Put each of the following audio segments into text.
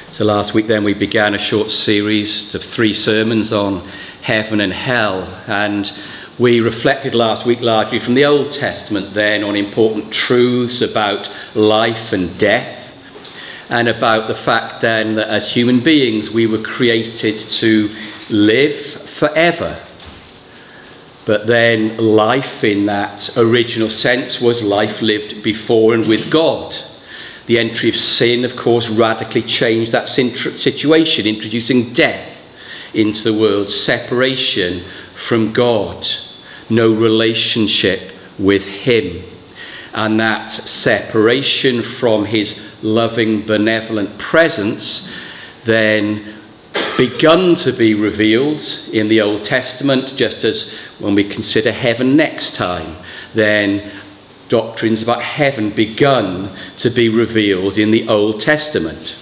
So last week then we began a short series of 3 sermons on heaven and hell, and we reflected last week largely from the Old Testament then on important truths about life and death, and about the fact then that as human beings we were created to live forever. But then life in that original sense was life lived before and with God. The entry of sin, of course, radically changed that situation, introducing death into the world, separation from God, no relationship with him. And that separation from his loving, benevolent presence then begun to be revealed in the Old Testament, just as when we consider heaven next time, then doctrines about heaven begun to be revealed in the Old Testament.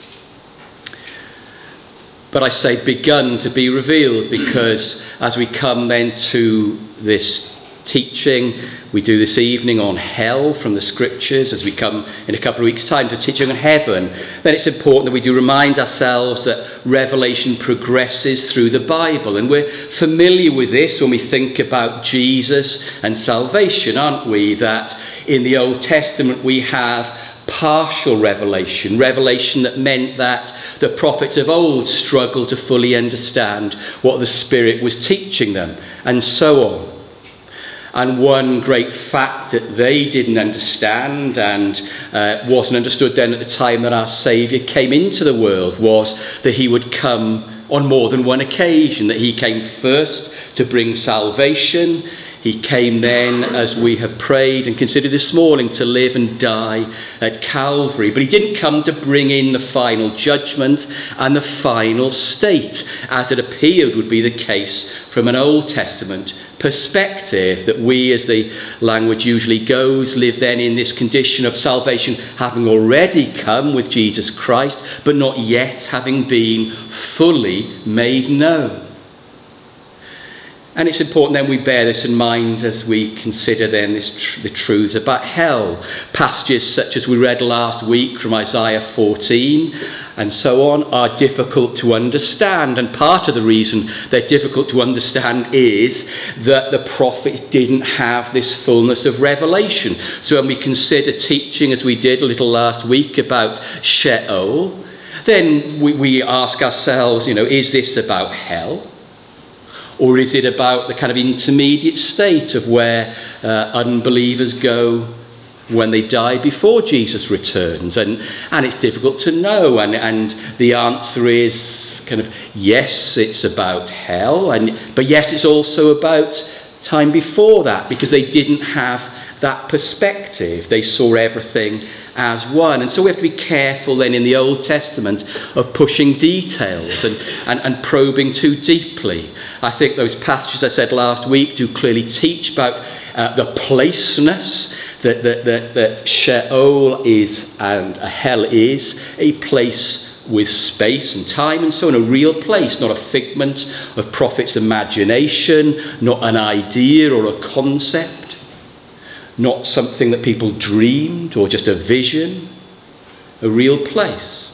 But I say begun to be revealed because as we come then to this teaching we do this evening on hell from the scriptures, as we come in a couple of weeks' time to teaching on heaven, then it's important that we do remind ourselves that revelation progresses through the Bible. And we're familiar with this when we think about Jesus and salvation, aren't we? That in the Old Testament we have partial revelation that meant that the prophets of old struggled to fully understand what the Spirit was teaching them, and so on. And one great fact that they didn't understand and wasn't understood then at the time that our Saviour came into the world was that he would come on more than one occasion, that he came first to bring salvation. He came then, as we have prayed and considered this morning, to live and die at Calvary. But he didn't come to bring in the final judgment and the final state, as it appeared would be the case from an Old Testament perspective, that we, as the language usually goes, live then in this condition of salvation, having already come with Jesus Christ, but not yet having been fully made known. And it's important then we bear this in mind as we consider then the truths about hell. Passages such as we read last week from Isaiah 14 and so on are difficult to understand. And part of the reason they're difficult to understand is that the prophets didn't have this fullness of revelation. So when we consider teaching, as we did a little last week, about Sheol, then we ask ourselves, is this about hell? Or is it about the kind of intermediate state of where unbelievers go when they die before Jesus returns? And it's difficult to know. And the answer is kind of, yes, it's about hell. But yes, it's also about time before that, because they didn't have that perspective. They saw everything as one. And so we have to be careful then in the Old Testament of pushing details and probing too deeply. I think those passages I said last week do clearly teach about the placeness that Sheol is and hell is, a place with space and time and so on, a real place, not a figment of prophets' imagination, not an idea or a concept, not something that people dreamed or just a vision, a real place.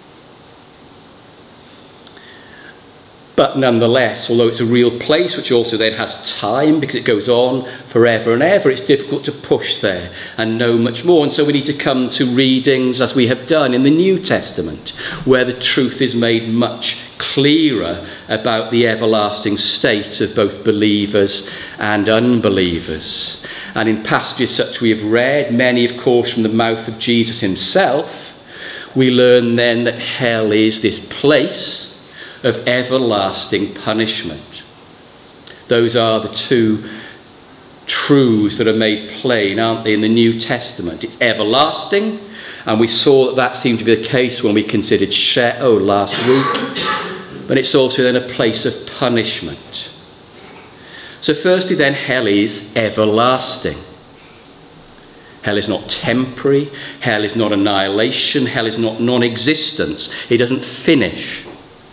But nonetheless, although it's a real place, which also then has time because it goes on forever and ever, it's difficult to push there and know much more. And so we need to come to readings, as we have done in the New Testament, where the truth is made much clearer about the everlasting state of both believers and unbelievers. And in passages such we have read, many of course from the mouth of Jesus himself, we learn then that hell is this place of everlasting punishment. Those are the two truths that are made plain, aren't they, in the New Testament? It's everlasting, and we saw that seemed to be the case when we considered Sheol last week, but it's also then a place of punishment. So firstly then, hell is everlasting. Hell is not temporary. Hell is not annihilation. Hell is not non-existence. It doesn't finish.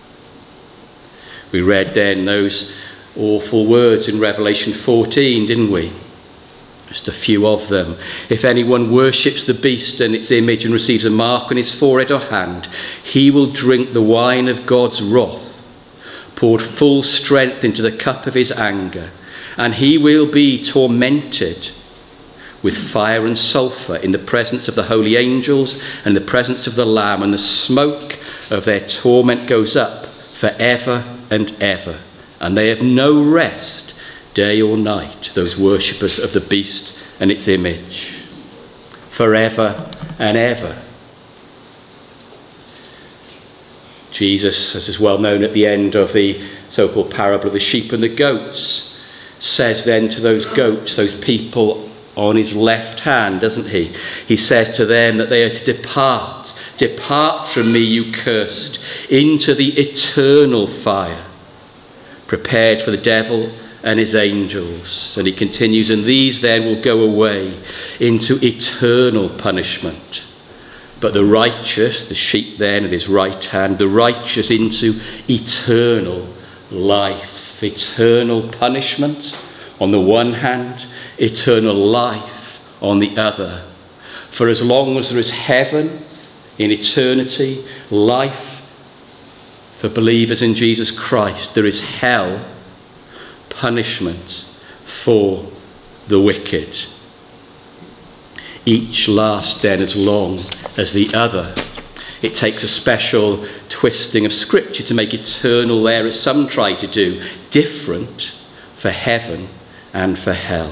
We read then those awful words in Revelation 14, didn't we? Just a few of them. If anyone worships the beast and its image and receives a mark on his forehead or hand, he will drink the wine of God's wrath, poured full strength into the cup of his anger, and he will be tormented with fire and sulphur in the presence of the holy angels and the presence of the Lamb, and the smoke of their torment goes up forever and ever, and they have no rest day or night, those worshippers of the beast and its image, forever and ever. Jesus, as is well known at the end of the so-called parable of the sheep and the goats, says then to those goats, those people on his left hand, doesn't he? He says to them that they are to depart. Depart from me, you cursed, into the eternal fire, prepared for the devil and his angels. And he continues, and these then will go away into eternal punishment. But the righteous, the sheep then at his right hand, the righteous into eternal life. Eternal punishment on the one hand, eternal life on the other. For as long as there is heaven in eternity, life for believers in Jesus Christ, there is hell, punishment for the wicked. Each lasts then as long as the other. It takes a special twisting of scripture to make eternal there, as some try to do, different for heaven and for hell.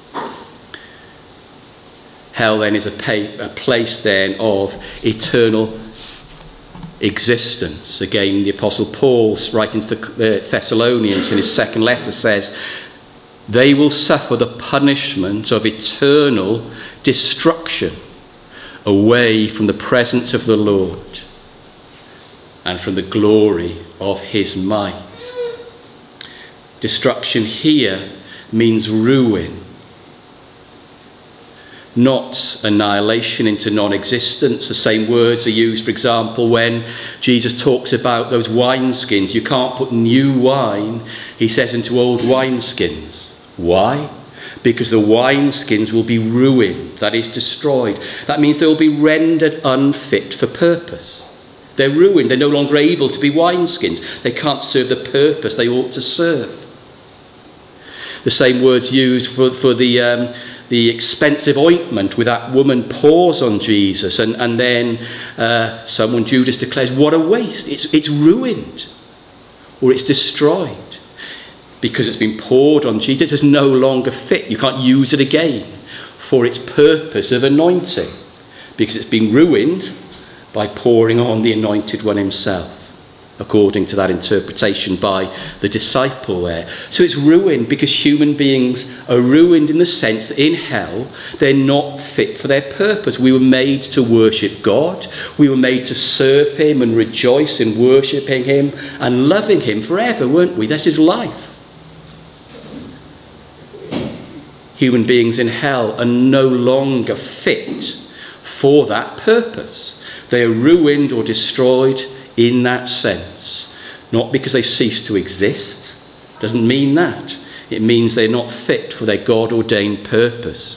Hell then is a place then of eternal existence. Again, the Apostle Paul, writing to the Thessalonians in his second letter, says, they will suffer the punishment of eternal destruction away from the presence of the Lord and from the glory of his might. Destruction here means ruin, not annihilation into non-existence. The same words are used, for example, when Jesus talks about those wineskins. You can't put new wine, he says, into old wineskins. Why? Because the wineskins will be ruined, that is, destroyed. That means they will be rendered unfit for purpose. They're ruined. They're no longer able to be wineskins. They can't serve the purpose they ought to serve. The same words used for the expensive ointment where that woman pours on Jesus, and then someone, Judas, declares, what a waste. It's ruined, or it's destroyed. Because it's been poured on Jesus, it's no longer fit. You can't use it again for its purpose of anointing, because it's been ruined by pouring on the anointed one himself, according to that interpretation by the disciple there. So it's ruined because human beings are ruined in the sense that in hell they're not fit for their purpose. We were made to worship God. We were made to serve him and rejoice in worshipping him and loving him forever, weren't we? That's his life. Human beings in hell are no longer fit for that purpose. They are ruined or destroyed in that sense. Not because they cease to exist. Doesn't mean that. It means they're not fit for their God-ordained purpose.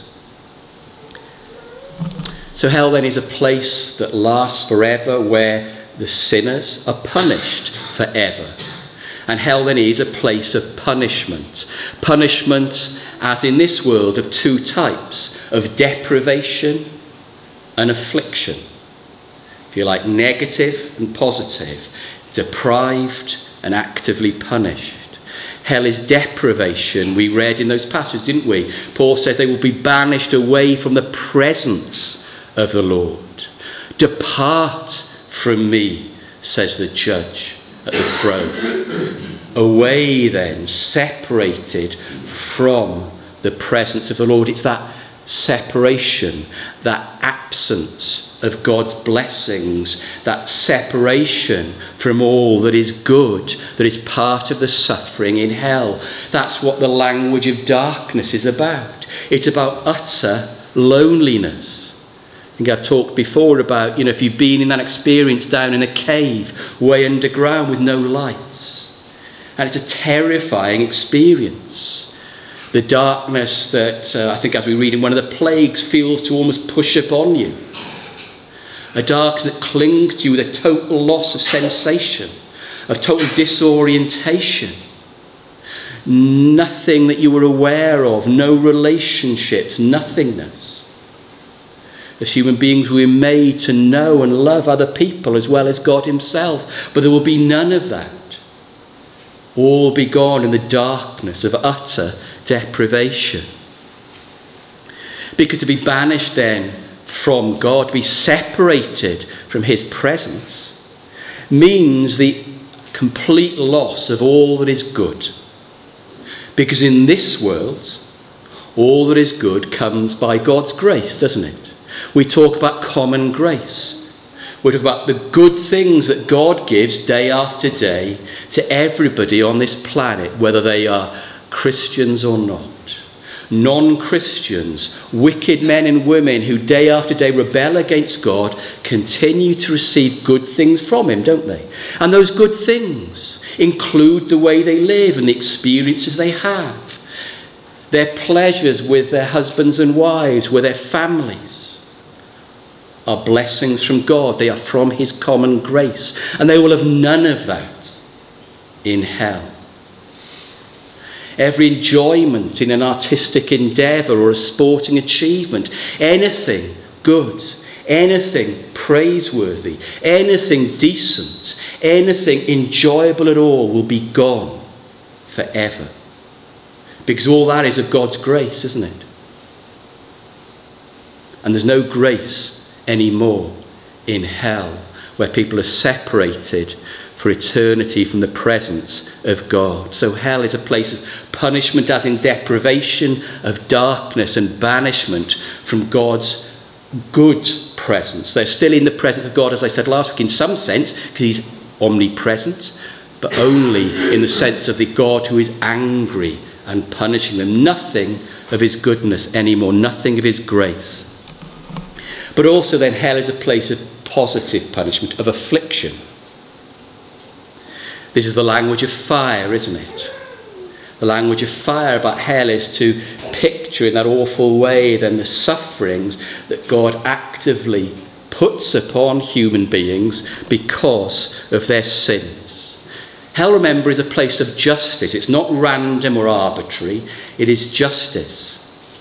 So hell then is a place that lasts forever, where the sinners are punished forever. And hell then is a place of punishment. Punishment, as in this world, of two types, of deprivation and affliction. If you like, negative and positive, deprived and actively punished. Hell is deprivation. We read in those passages, didn't we? Paul says they will be banished away from the presence of the Lord. Depart from me, says the judge at the throne. Away then, separated from the presence of the Lord. It's that separation, that absence of God's blessings, that separation from all that is good, that is part of the suffering in hell. That's what the language of darkness is about. It's about utter loneliness. I think I've talked before about, if you've been in that experience down in a cave, way underground with no lights. And it's a terrifying experience. The darkness that I think, as we read in one of the plagues, feels to almost push upon you. A darkness that clings to you with a total loss of sensation, of total disorientation. Nothing that you were aware of, no relationships, nothingness. As human beings, we were made to know and love other people as well as God himself, but there will be none of that. All be gone in the darkness of utter deprivation. Because to be banished then from God, to be separated from his presence, means the complete loss of all that is good. Because in this world, all that is good comes by God's grace, doesn't it? We talk about common grace. We talk about the good things that God gives day after day to everybody on this planet, whether they are Christians or not. Non-Christians, wicked men and women who day after day rebel against God, continue to receive good things from him, don't they? And those good things include the way they live and the experiences they have, their pleasures with their husbands and wives, with their families, are blessings from God. They are from his common grace, and they will have none of that in hell. Every enjoyment in an artistic endeavour or a sporting achievement, anything good, anything praiseworthy, anything decent, anything enjoyable at all will be gone forever. Because all that is of God's grace, isn't it? And there's no grace anymore in hell, where people are separated for eternity from the presence of God. So hell is a place of punishment, as in deprivation, of darkness and banishment from God's good presence. They're still in the presence of God, as I said last week, in some sense, because he's omnipresent, but only in the sense of the God who is angry and punishing them. Nothing of his goodness anymore, nothing of his grace. But also then hell is a place of positive punishment, of affliction. This is the language of fire, isn't it? The language of fire about hell is to picture in that awful way then the sufferings that God actively puts upon human beings because of their sins. Hell, remember, is a place of justice. It's not random or arbitrary. It is justice.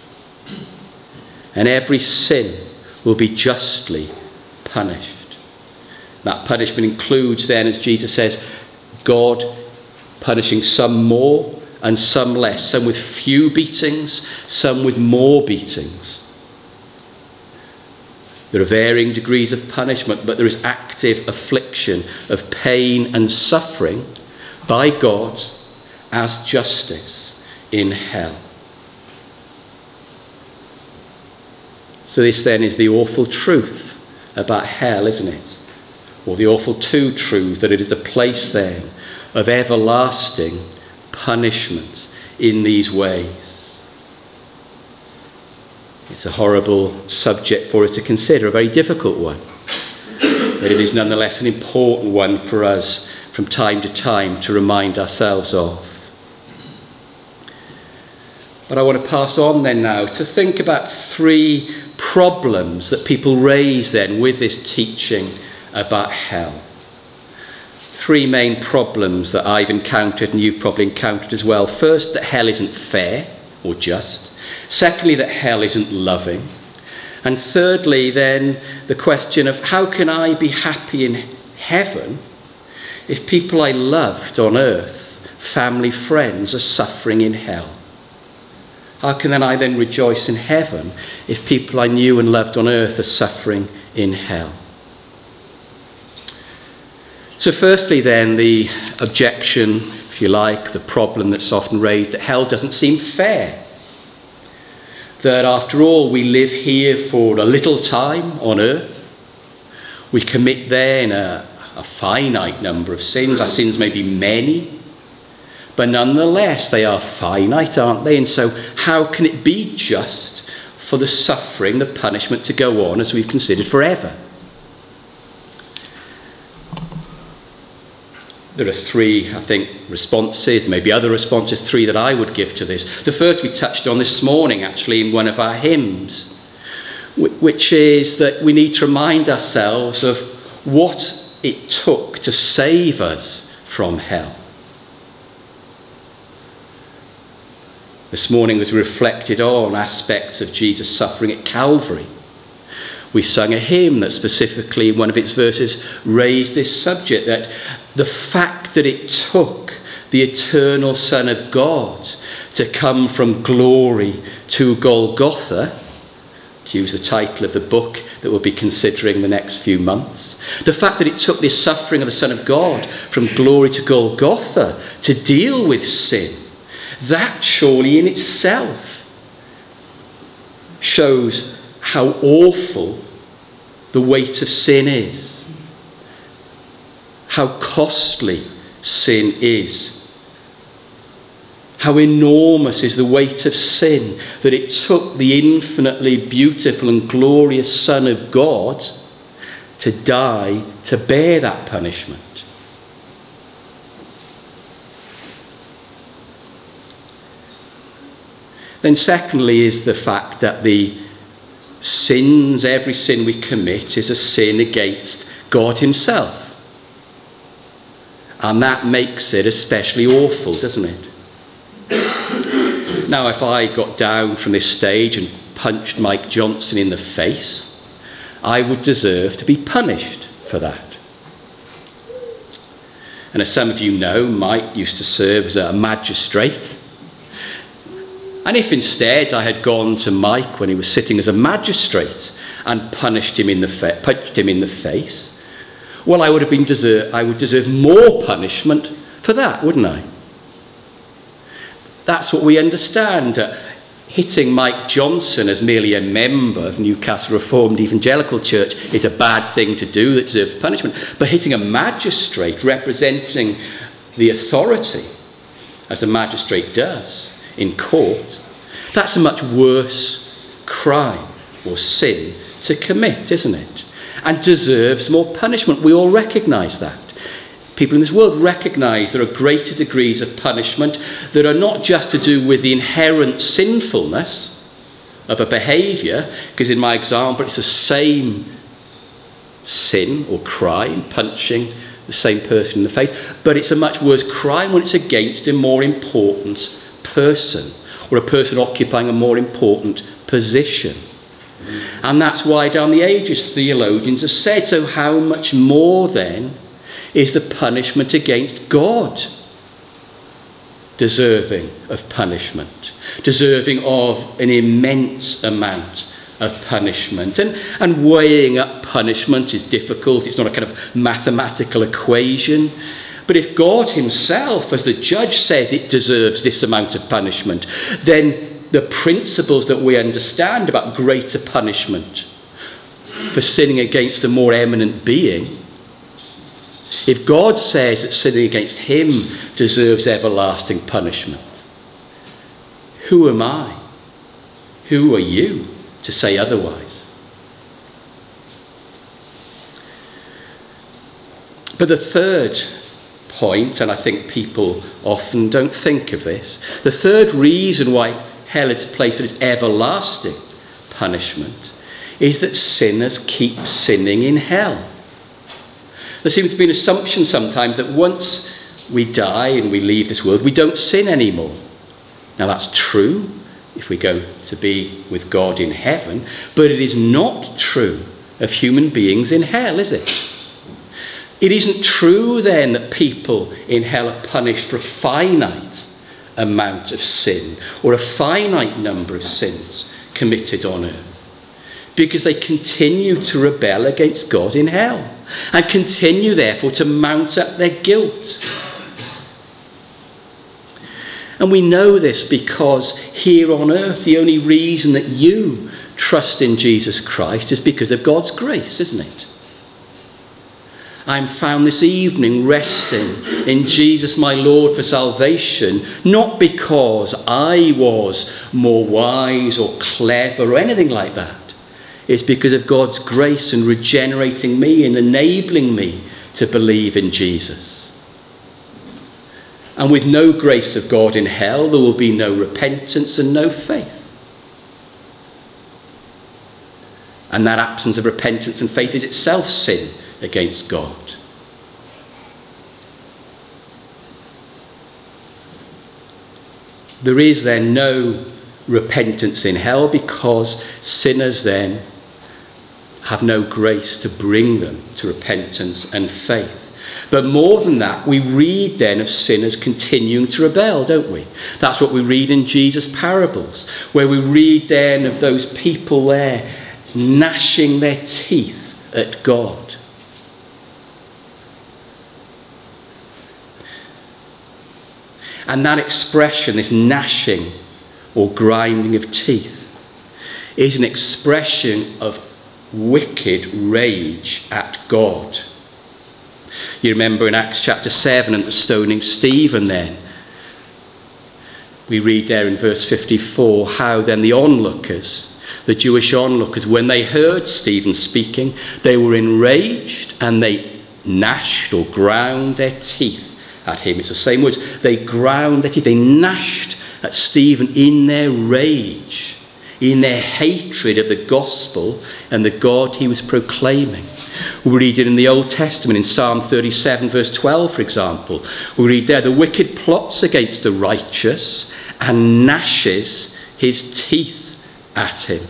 And every sin will be justly punished. That punishment includes then, as Jesus says, God punishing some more and some less, some with few beatings, some with more beatings. There are varying degrees of punishment, but there is active affliction of pain and suffering by God as justice in hell. So this then is the awful truth about hell, isn't it? Or the awful truth that it is a place then of everlasting punishment in these ways. It's a horrible subject for us to consider, a very difficult one. But it is nonetheless an important one for us from time to time to remind ourselves of. But I want to pass on then now to think about three problems that people raise then with this teaching about hell. Three main problems that I've encountered and you've probably encountered as well. First, that hell isn't fair or just. Secondly, that hell isn't loving. And thirdly, then, the question of how can I be happy in heaven if people I loved on earth, family, friends, are suffering in hell? How can then I then rejoice in heaven if people I knew and loved on earth are suffering in hell? So firstly then, the objection, if you like, the problem that's often raised, that hell doesn't seem fair. That after all, we live here for a little time on earth. We commit then a finite number of sins. Our sins may be many, but nonetheless they are finite, aren't they? And so how can it be just for the suffering, the punishment to go on as we've considered forever? There are three, I think, responses. There may be other responses, three that I would give to this. The first we touched on this morning, actually, in one of our hymns, which is that we need to remind ourselves of what it took to save us from hell. This morning, as we reflected on aspects of Jesus' suffering at Calvary, we sung a hymn that specifically, in one of its verses, raised this subject, that the fact that it took the eternal Son of God to come from glory to Golgotha, to use the title of the book that we'll be considering the next few months, the fact that it took this suffering of the Son of God from glory to Golgotha to deal with sin, that surely in itself shows how awful the weight of sin is, how costly sin is, how enormous is the weight of sin, that it took the infinitely beautiful and glorious Son of God to die to bear that punishment. Then secondly is the fact that the sins, every sin we commit, is a sin against God himself. And that makes it especially awful, doesn't it? Now, if I got down from this stage and punched Mike Johnson in the face, I would deserve to be punished for that. And as some of you know, Mike used to serve as a magistrate. And if instead I had gone to Mike when he was sitting as a magistrate and punched him in the face, well, I would deserve more punishment for that, wouldn't I? That's what we understand. Hitting Mike Johnson as merely a member of Newcastle Reformed Evangelical Church is a bad thing to do that deserves punishment. But hitting a magistrate representing the authority, as a magistrate does in court, that's a much worse crime or sin to commit, isn't it? And deserves more punishment. We all recognise that. People in this world recognise there are greater degrees of punishment that are not just to do with the inherent sinfulness of a behaviour, because in my example it's the same sin or crime, punching the same person in the face, but it's a much worse crime when it's against a more important person, or a person occupying a more important position. And that's why down the ages theologians have said, so how much more then is the punishment against God deserving of punishment, deserving of an immense amount of punishment. And weighing up punishment is difficult. It's not a kind of mathematical equation. But if God himself, as the judge, says it deserves this amount of punishment, then the principles that we understand about greater punishment for sinning against a more eminent being, if God says that sinning against him deserves everlasting punishment, who am I? Who are you to say otherwise? But the third point, and I think people often don't think of this, the third reason why hell is a place that is everlasting punishment is that sinners keep sinning in hell. There seems to be an assumption sometimes that once we die and we leave this world, we don't sin anymore. Now that's true if we go to be with God in heaven, but it is not true of human beings in hell, is it? It isn't true then that people in hell are punished for a finite amount of sin or a finite number of sins committed on earth, because they continue to rebel against God in hell and continue therefore to mount up their guilt. And we know this because here on earth the only reason that you trust in Jesus Christ is because of God's grace, isn't it? I'm found this evening resting in Jesus my Lord for salvation, not because I was more wise or clever or anything like that. It's because of God's grace and regenerating me and enabling me to believe in Jesus. And with no grace of God in hell, there will be no repentance and no faith. And that absence of repentance and faith is itself sin against God. There is then no repentance in hell because sinners then have no grace to bring them to repentance and faith. But more than that, we read then of sinners continuing to rebel, don't we? That's what we read in Jesus' parables, where we read then of those people there gnashing their teeth at God. And that expression, this gnashing or grinding of teeth, is an expression of wicked rage at God. You remember in Acts chapter 7 and the stoning Stephen then. We read there in verse 54 how then the onlookers, the Jewish onlookers, when they heard Stephen speaking, they were enraged and they gnashed or ground their teeth at him. It's the same words. They ground their teeth. They gnashed at Stephen in their rage, in their hatred of the gospel and the God he was proclaiming. We read it in the Old Testament in Psalm 37 verse 12, for example. We read there, the wicked plots against the righteous and gnashes his teeth at him.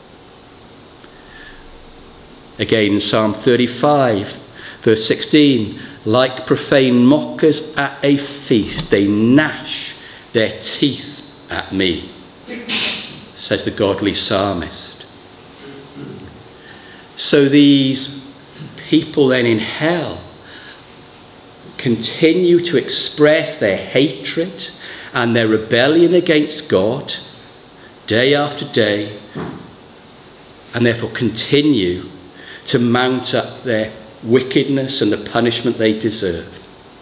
Again in Psalm 35 verse 16, like profane mockers at a feast, they gnash their teeth at me, says the godly psalmist. So these people then in hell continue to express their hatred and their rebellion against God day after day, and therefore continue to mount up their wickedness and the punishment they deserve.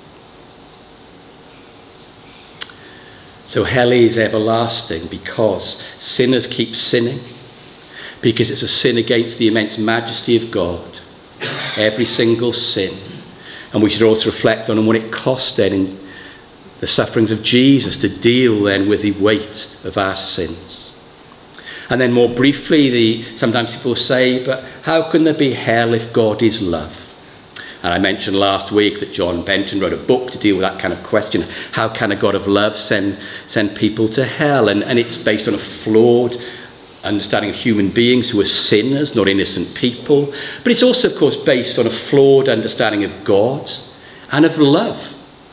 So hell is everlasting because sinners keep sinning, because it's a sin against the immense majesty of God, every single sin. And we should also reflect on what it cost then in the sufferings of Jesus to deal then with the weight of our sins. And then more briefly, sometimes people say, but how can there be hell if God is love? And I mentioned last week that John Benton wrote a book to deal with that kind of question. How can a God of love send people to hell? And it's based on a flawed understanding of human beings who are sinners, not innocent people. But it's also, of course, based on a flawed understanding of God and of love.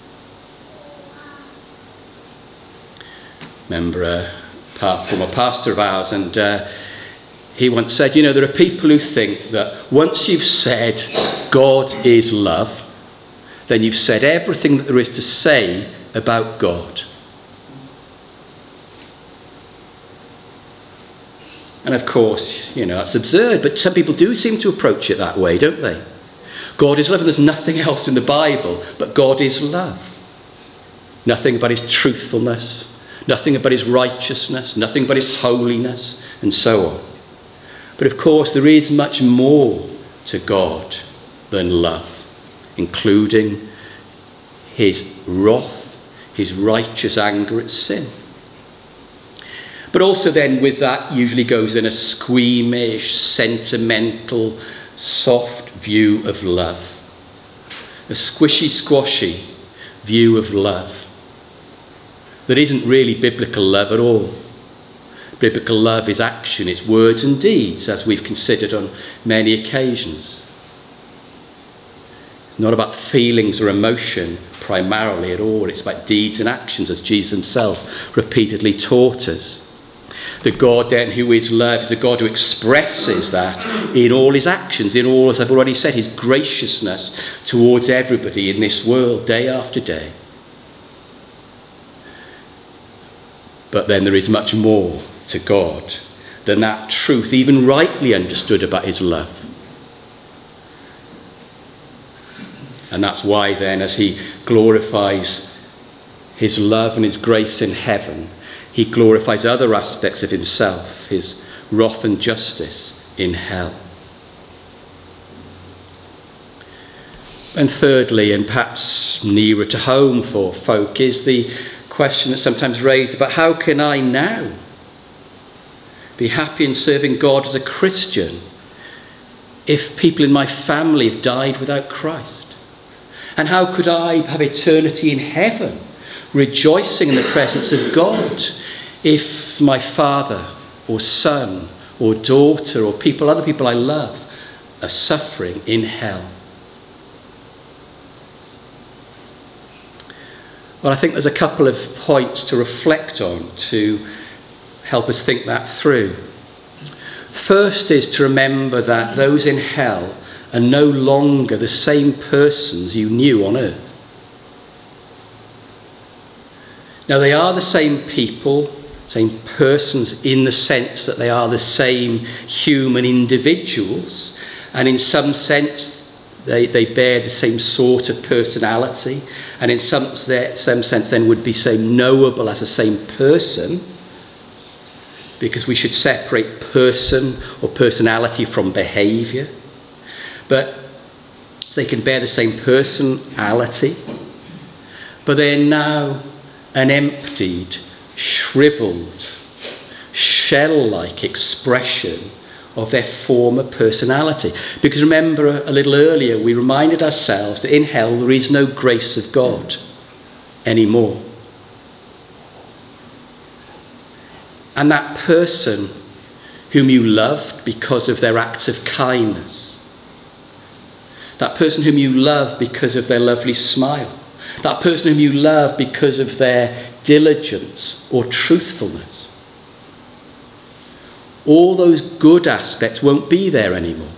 Remember a former pastor of ours, and he once said, there are people who think that once you've said God is love, then you've said everything that there is to say about God. And of course, that's absurd, but some people do seem to approach it that way, don't they? God is love, and there's nothing else in the Bible, but God is love. Nothing about his truthfulness, nothing about his righteousness, nothing about his holiness, and so on. But of course, there is much more to God than love, including his wrath, his righteous anger at sin. But also then with that usually goes in a squeamish, sentimental, soft view of love. A squishy, squashy view of love that isn't really biblical love at all. Biblical love is action, it's words and deeds, as we've considered on many occasions. It's not about feelings or emotion primarily at all. It's about deeds and actions, as Jesus himself repeatedly taught us. The God then who is love is a God who expresses that in all his actions, in all, as I've already said, his graciousness towards everybody in this world day after day. But then there is much more to God than that truth, even rightly understood about his love. And that's why then, as he glorifies his love and his grace in heaven, he glorifies other aspects of himself, his wrath and justice in hell. And thirdly, and perhaps nearer to home for folk, is the question that's sometimes raised about how can I now be happy in serving God as a Christian if people in my family have died without Christ? And how could I have eternity in heaven, rejoicing in the presence of God, if my father or son or daughter or other people I love are suffering in hell? Well, I think there's a couple of points to reflect on to help us think that through. First is to remember that those in hell are no longer the same persons you knew on earth. Now, they are the same people, same persons in the sense that they are the same human individuals, and in some sense they bear the same sort of personality, and in some sense then would be same knowable as the same person, because we should separate person or personality from behaviour. But they can bear the same personality, but they're now an emptied, shriveled, shell-like expression of their former personality. Because remember, a little earlier we reminded ourselves that in hell there is no grace of God anymore. And that person whom you loved because of their acts of kindness, that person whom you love because of their lovely smile, that person whom you love because of their diligence or truthfulness, all those good aspects won't be there anymore.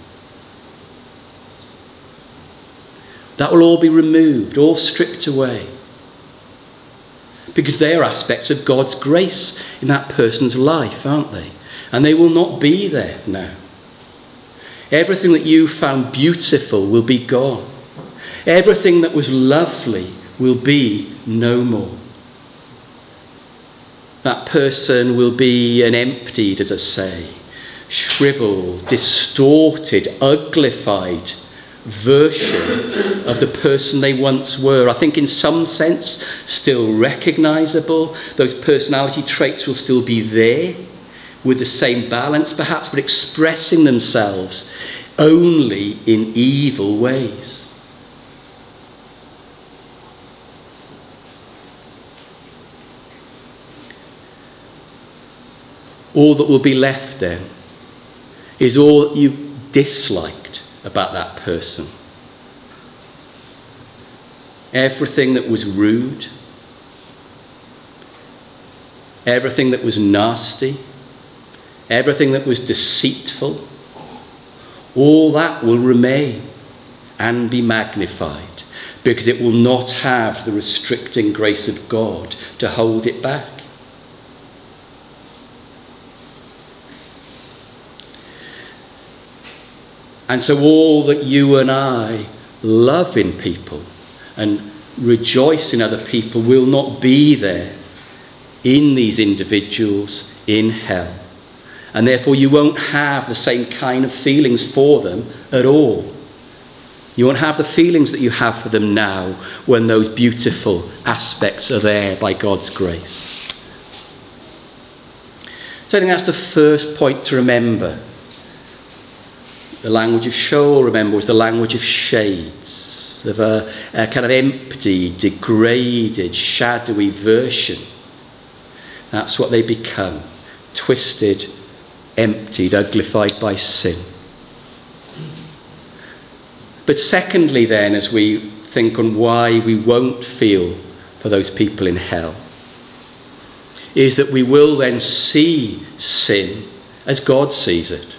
That will all be removed, all stripped away, because they are aspects of God's grace in that person's life, aren't they? And they will not be there now. Everything that you found beautiful will be gone. Everything that was lovely will be no more. That person will be an emptied, as I say, shriveled, distorted, uglified version of the person they once were. I think in some sense still recognisable. Those personality traits will still be there with the same balance perhaps, but expressing themselves only in evil ways. All that will be left then is all that you disliked about that person. Everything that was rude, everything that was nasty, everything that was deceitful, all that will remain and be magnified, because it will not have the restricting grace of God to hold it back. And so all that you and I love in people and rejoice in other people will not be there in these individuals in hell. And therefore you won't have the same kind of feelings for them at all. You won't have the feelings that you have for them now when those beautiful aspects are there by God's grace. So I think that's the first point to remember. The language of Sheol, remember, was the language of shades, of a kind of empty, degraded, shadowy version. That's what they become, twisted, emptied, uglified by sin. But secondly then, as we think on why we won't feel for those people in hell, is that we will then see sin as God sees it.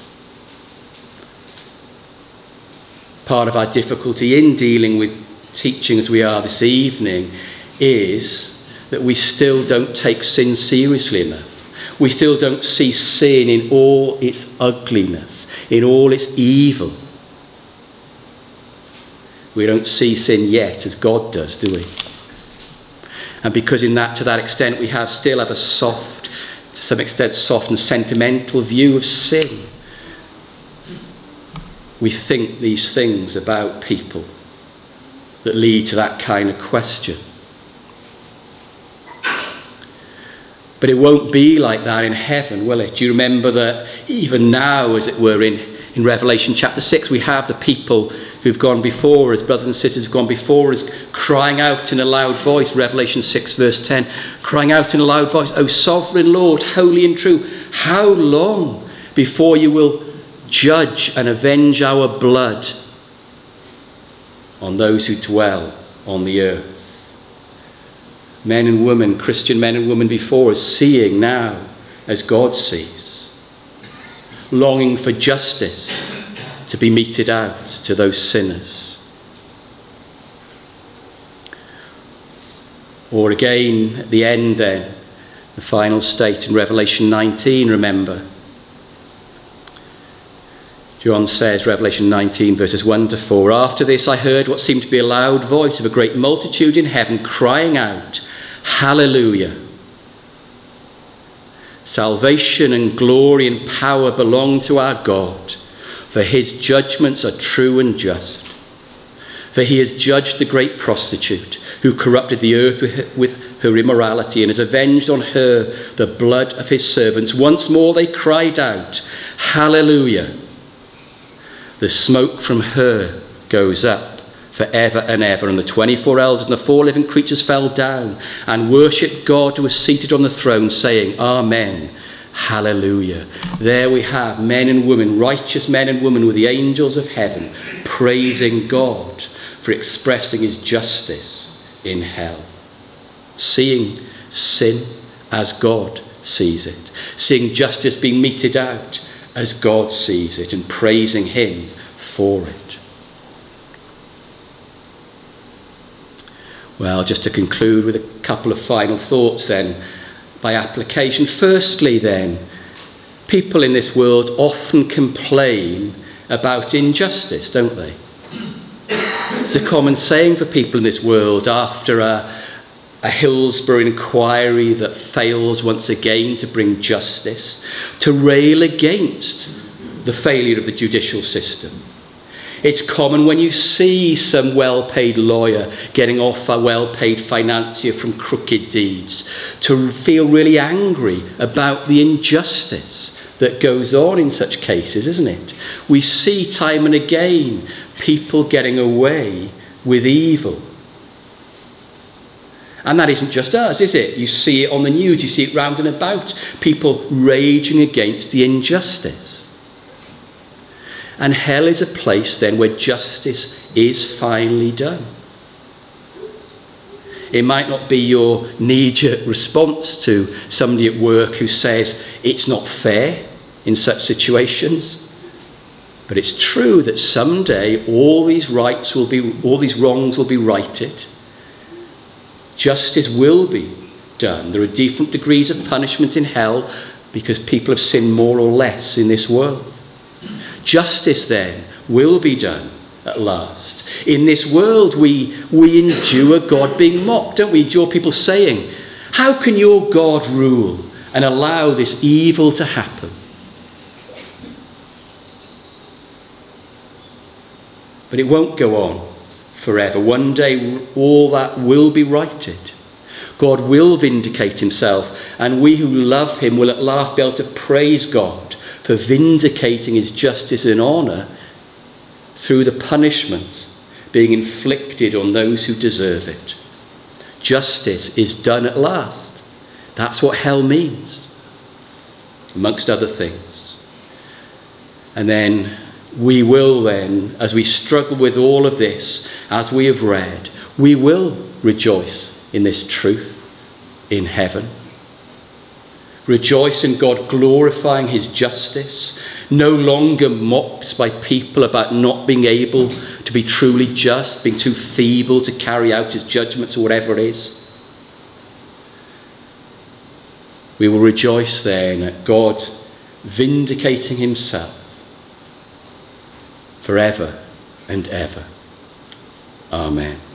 Part of our difficulty in dealing with teaching as we are this evening is that we still don't take sin seriously enough. We still don't see sin in all its ugliness, in all its evil. We don't see sin yet as God does, do we? And because to that extent, we still have a soft, to some extent soft and sentimental view of sin. We think these things about people. that lead to that kind of question. But it won't be like that in heaven, will it? Do you remember that even now, as it were, in Revelation chapter 6, we have the people who've gone before us, brothers and sisters who've gone before us, crying out in a loud voice, Revelation 6 verse 10, crying out in a loud voice, "O sovereign Lord, holy and true, how long before you will judge and avenge our blood on those who dwell on the earth?" Men and women, Christian men and women before us, seeing now as God sees, longing for justice to be meted out to those sinners. Or again, at the end then, the final state in Revelation 19, remember. John says, Revelation 19, verses 1 to 4, "After this I heard what seemed to be a loud voice of a great multitude in heaven crying out, 'Hallelujah! Salvation and glory and power belong to our God, for his judgments are true and just. For he has judged the great prostitute who corrupted the earth with her immorality and has avenged on her the blood of his servants.' Once more they cried out, 'Hallelujah! The smoke from her goes up forever and ever.' And the 24 elders and the 4 living creatures fell down and worshipped God who was seated on the throne, saying, 'Amen, hallelujah.'" There we have men and women, righteous men and women with the angels of heaven, praising God for expressing his justice in hell. Seeing sin as God sees it. Seeing justice being meted out as God sees it, and praising him for it. Well, just to conclude with a couple of final thoughts then, by application. Firstly then, people in this world often complain about injustice, don't they? It's a common saying for people in this world after a Hillsborough inquiry that fails once again to bring justice, to rail against the failure of the judicial system. It's common when you see some well-paid lawyer getting off a well-paid financier from crooked deeds to feel really angry about the injustice that goes on in such cases, isn't it? We see time and again people getting away with evil. And that isn't just us, is it? You see it on the news, you see it round and about, people raging against the injustice. And hell is a place then where justice is finally done. It might not be your knee-jerk response to somebody at work who says it's not fair in such situations, but it's true that someday all these wrongs will be righted. Justice will be done. There are different degrees of punishment in hell because people have sinned more or less in this world. Justice then will be done at last. In this world we endure God being mocked, don't we? Endure people saying, "How can your God rule and allow this evil to happen?" But it won't go on forever. One day all that will be righted. God will vindicate himself, and we who love him will at last be able to praise God for vindicating his justice and honour through the punishment being inflicted on those who deserve it. Justice is done at last. That's what hell means, amongst other things. And then we will then, as we struggle with all of this, as we have read, we will rejoice in this truth in heaven. Rejoice in God glorifying his justice, no longer mocked by people about not being able to be truly just, being too feeble to carry out his judgments or whatever it is. We will rejoice then at God vindicating himself forever and ever. Amen.